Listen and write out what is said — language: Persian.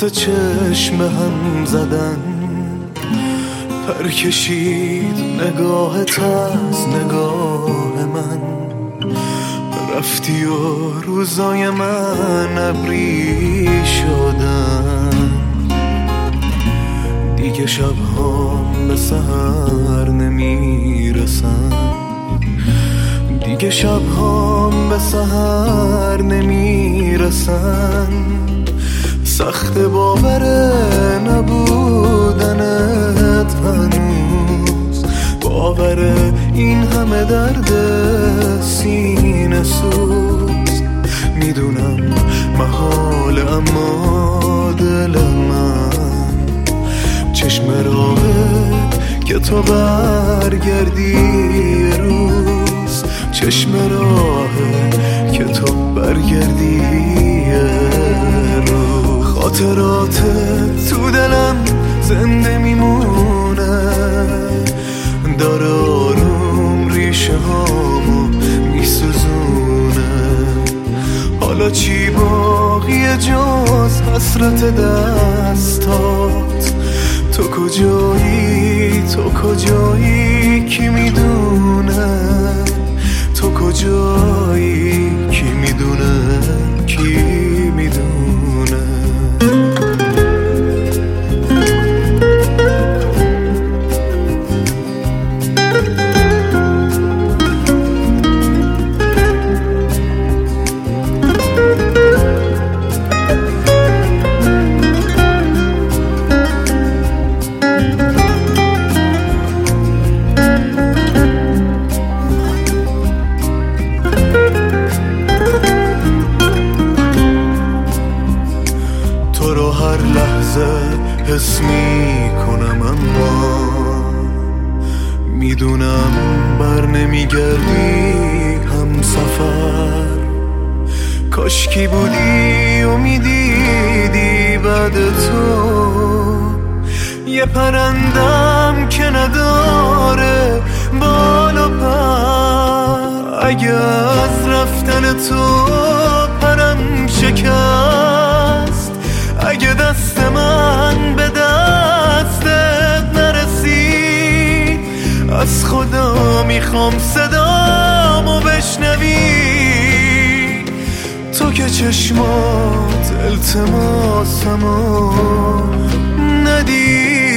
دوتا چشم هم زدن، پر کشید نگاهت از نگاه من، رفتی و روزای من ابری شدن. دیگه شب‌هام به سحر نمیرسن، دیگه شب‌هام به سحر نمیرسن. سخت باور نبودنت هنوز، باور این همه درد سینه سوز. میدونم محال اما دل من چشم راهه که تو برگردی یه روز، چشم راهه که تو برگردی یه روز. خاطرات تو دلم زنده میمونه، داره آروم ریشه هامو میسوزونه. حالا چی باقیه جز حسرت دستات؟ تو کجایی، تو کجایی، کی میدونه؟ تو کجایی، کی میدونه، کی میدونه؟ تو رو هر لحظه حس میکنم، اما میدونم بر نمیگردی هم سفر. کاشکی بودی و میدیدی بعد تو یه پرندم که نداره بال و پر. اگه از رفتن تو پرم شکست، اگه دست من به دستت نرسید، از خدا میخوام صدامو بشنوی. تو که چشمات التماسمو ندیدی،